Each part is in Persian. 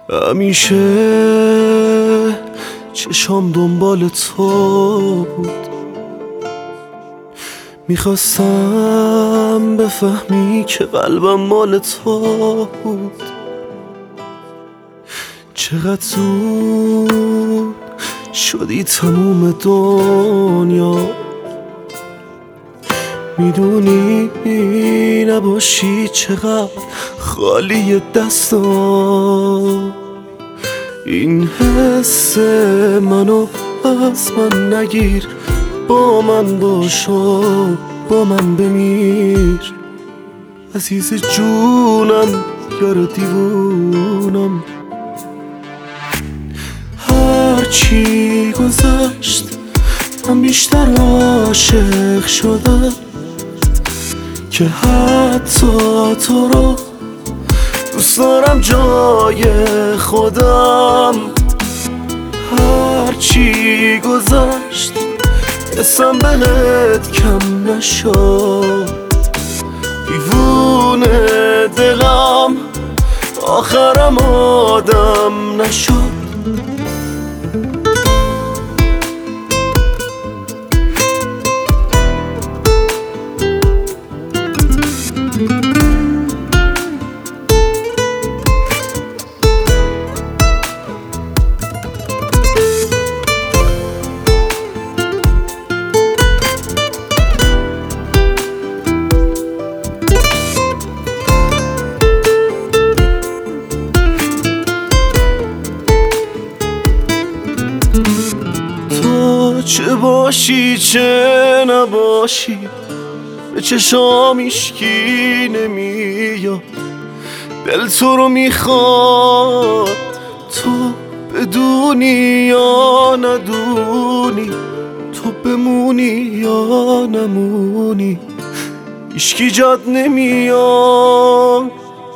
همیشه چشام دنبال تو بود، میخواستم بفهمی که قلبم مال تو بود. چقدر زود شدی تموم دنیا، میدونی نباشی چقدر خالی دستام. این حس منو از من نگیر، با من باش و با من بمیر. عزیز جونم یار دیوونم، هرچی گذشت من بیشتر عاشق شدم که حتی تو رو دوست دارم جای خودم. هرچی گذشت اسم بهت کم نشد، دیوونه دلم آخرم آدم نشد. تو چه باشی چه نباشی به چشام ایشکی نمیاد، دل تو رو میخواد. تو بدونی یا ندونی، تو بمونی یا نمونی، ایشکی جاد نمیاد.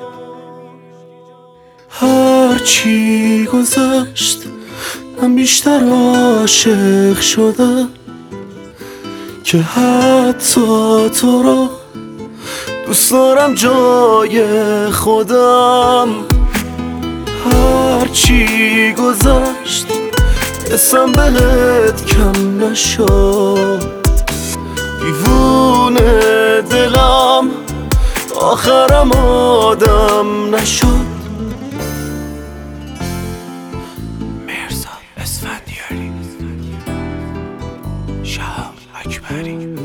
هرچی گذشت من بیشتر عاشق شدم که حتی تو رو دوست دارم جای خودم. هرچی گذشت اسم بهت کم نشد، دیوونه دلم آخرم آدم نشد. اسفندیاری، شهاب اکبری.